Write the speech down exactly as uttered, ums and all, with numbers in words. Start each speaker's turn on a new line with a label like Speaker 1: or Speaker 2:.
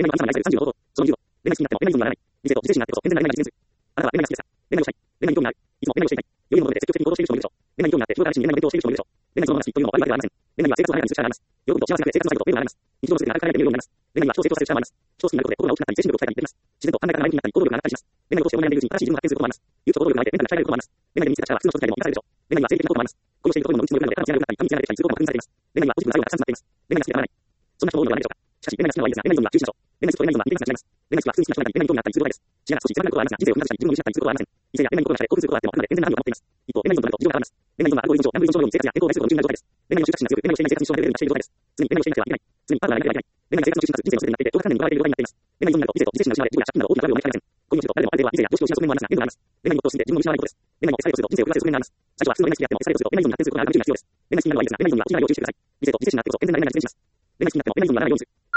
Speaker 1: 恋愛は神様に愛されるさんじゅうの方法。そのにじゅうを、恋愛好きになっても恋愛依存にはならない。理性と自制心があってこそ、全然恋愛が実現する。あなたは恋愛が好きですか？恋愛をしたい。恋愛に興味がある。いつも恋愛をしていたい。良いもので積極的に行動している人もいるでしょう。恋愛に興味があって、日頃から熱心に恋愛の勉強をしている人もいるでしょう。恋愛そのものが好きというのも悪いわけではありません。恋愛には生活を華やかにする力があります。喜びと幸せな生活の最後というのがあります。日常のすべてが明るく輝いて見えるようになります。恋愛には人を成長させる力もあります。人を好きになることで心が大きくなったり、精神力を鍛えたりできます。自然と考え方が前向きになったり、行動力が上がったりします。恋愛を通して思い悩んでいるうちに新しい自分が発見することもあります。勇気と行動力が上げてメンタルが鍛えられることもあります。恋愛で見つけた力は普通の人使いでも生かされるでしょう。恋愛には性的な効果もあります。恋をしていることにも無知の力なので、肩の力が良くなったり、神経が出てきたりすることも確認されています。恋愛にはポジティブな作用がたくさん詰まっています。恋愛が好きでたまらない。そんな人も多いのではないでしょうか。しかし、恋愛が好きなのはいいですが、恋愛依存には注意しましょう。恋愛好きと恋愛依存は似ていますが違います。恋愛好きは普通に好きな人になり、恋愛に興味があったりすることがです。視野が少し狭くなることはありますが、人生を踏んだり自分を見失ったりすることはありません。異性や恋愛に興味があって興奮することがあっても、あくまで天然な反応を持っています。一方、恋愛依存となると事情が変わります。恋愛依存はアルコール依存症、ギャンブル依存症のように生活や健康を害することに夢中になる状態です。恋愛の執着心が強く、恋愛をしていない生活に支障が出るようになっている状態です。常に恋愛をしていなくてはいけない。常にパートナーがいなくてはいけない。恋愛が生活の中心かつ人生の全てになっていて、強化観念に奪われている状態になっています。恋愛依存になると理性と自制心が失われ、自己や借金など大きな壁を招かれません。恋をすると誰でもある程度は理性や常識を失う側面もありますが、限度があります。恋愛に没頭しすぎて自分を見失わないことです。恋愛に愛されようとすると人生を狂わせる側面があります。最初は普通の恋愛好きであっても、愛されようとすると恋愛依存に発展することがあるので注意が必要です。恋愛好きになるのはいいですが、恋愛依存には大きな要注意してください。理性と自制心があってこそ健全な恋愛が実現します。恋愛好きになっても恋愛依存にならないようにする。